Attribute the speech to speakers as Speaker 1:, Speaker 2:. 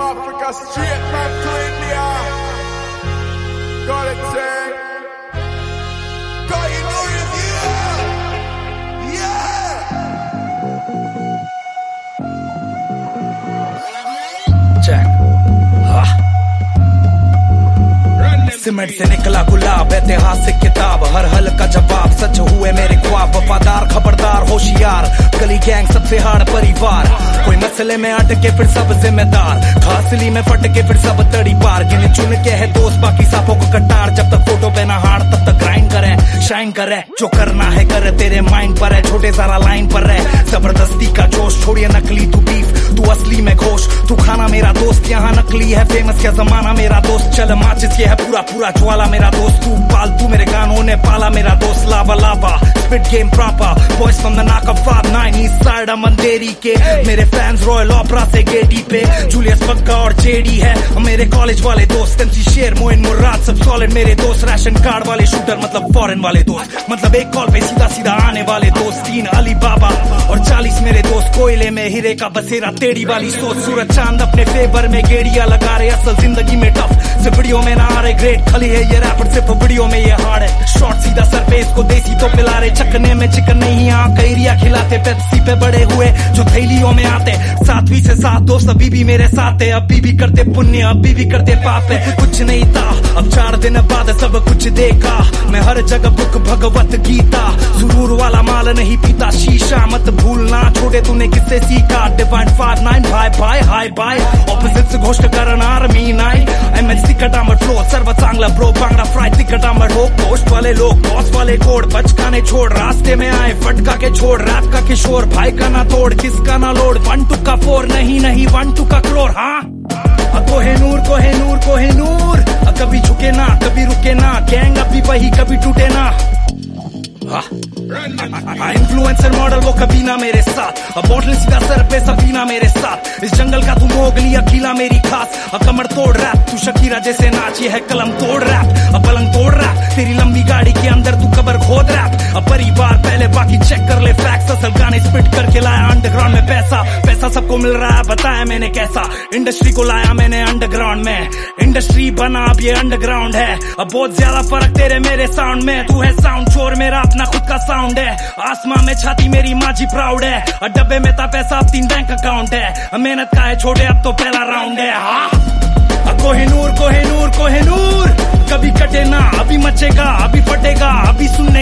Speaker 1: Africa straight back to India. Got it, say. Got you know it, yeah.
Speaker 2: Check. Cement से निकला गुलाब, ऐतिहासिक किताब, हर हल का जवाब, सच हुए मेरे ख्वाब, वफादार खबरदार होशियार, गली गैंग सबसे हार्ड परिवार, कोई मसले में अटके फिर सब जिम्मेदार, घासली में फटके फिर सब तड़ी पार, गिने चुन के है दोस्त बाकी सांपों को कटार, जब तक फोटो पे ना हार तब तक ग्राइंड करे, शाइन करे, जो करना है करे, तेरे माइंड पर है, छोटे सारा लाइन पर है, जबरदस्ती का जोश, छोड़िए नकली तू बीफ, तू असली में घोष, तू खाना मेरा दोस्त, यहाँ नकली है फेमस क्या जमाना मेरा दोस्त, चल माचिस ये है पूरा पूरा ज्वाला मेरा दोस्त, तू पालतू मेरे गानों ने पाला मेरा दोस्त, lava lava spit game proper, boys from the knock off 59 east side Manderi के, मेरे फैंस रॉयल ओपरा से गेटी पे, जूलियस बग्गा और जेडी है मेरे कॉलेज वाले दोस्त, एमसी शेर मोइन मुर्राद सब सॉलिड मेरे दोस्त, राशन कार्ड वाले शूटर मतलब फॉरेन वाले दोस्त, मतलब एक कॉल पे सीधा सीधा आने वाले दोस्त, 3 अली बाबा और 40 मेरे दोस्त, कोयले में हीरे का बसेरा टेढ़ी वाली सोच, सूरज चांद अपने फेवर में गेड़िया लगा रहे, असल जिंदगी में टफ सिर्फ वीडियो में ना आ रहे, ग्रेट खली है ये रैपर सिर्फ वीडियो में ये हार्ड है, शॉर्ट सीधा सर पे इसको देसी तो पिला रहे, चकने में चिकन नहीं यहाँ कैरिया खिलाते, पेप्सी पे बड़े हुए जो थैलियों में आते, 7वीं से 7 दोस्त अभी भी मेरे साथ है, अभी भी करते पुण्य अभी भी करते पाप है, कुछ नहीं था अब 4 दिन बाद सब कुछ देखा, मैं हर जगह बुक भगवत गीता, सुरूर वाला माल नहीं पीता शीशा, मत भूलना छोटे तूने किससे सीखा, डिवाइन 59 भाई भाई हाई बाय, ऑपोजिट घोष्ट करणार मी नाही, एमएनसी कटामट फ्लो सर्व चांगला ब्रो, बांगड़ा फ्राई तिकटामट हो, पोस्ट वाले लोग बॉस वाले कोड, बचकाने छोड़ रास्ते में आए फटका के छोड़, रैप का किशोर भाई का ना तोड़, किसका ना लोड, 1 2 का 4 नहीं 1 2 का करोड़, हाँ कोहेनूर कोहेनूर कोहेनूर, कभी झुके ना कभी रुके ना, गैंग अभी वही कभी टूटे ना, इन्फ्लुएंसर मॉडल वो कभी ना मेरे साथ, बॉटल सीधा सर पे सफीना मेरे साथ, इस जंगल का तू मोगली अकेला मेरी खास, कमर तोड़ रैप तू शकीरा जैसे नाच, ये है कलम तोड़ रैप, पलंग तोड़ रैप, तेरी लंबी गाड़ी के अंदर तू कबर खोद रैप, परिवार पहले बाकी चेक कर ले फैक्ट्स, असल गाने स्पिट करके लाया अंडरग्राउंड में पैसा, पैसा सबको मिल रहा है बताया मैंने कैसा, इंडस्ट्री को लाया मैंने अंडरग्राउंड में, इंडस्ट्री बना अब ये अंडरग्राउंड है, अब बहुत ज्यादा फर्क तेरे मेरे साउंड में, तू है साउंड चोर मेरा अपना खुद का साउंड है, आसमां में छाती मेरी माजी प्राउड है, डब्बे में था पैसा अब 3 बैंक अकाउंट है, मेहनत का है छोटे अब तो पहला राउंड है, कोहिनूर कोहिनूर कोहिनूर, कभी कटे ना अभी मचेगा अभी फटेगा, अभी सुनने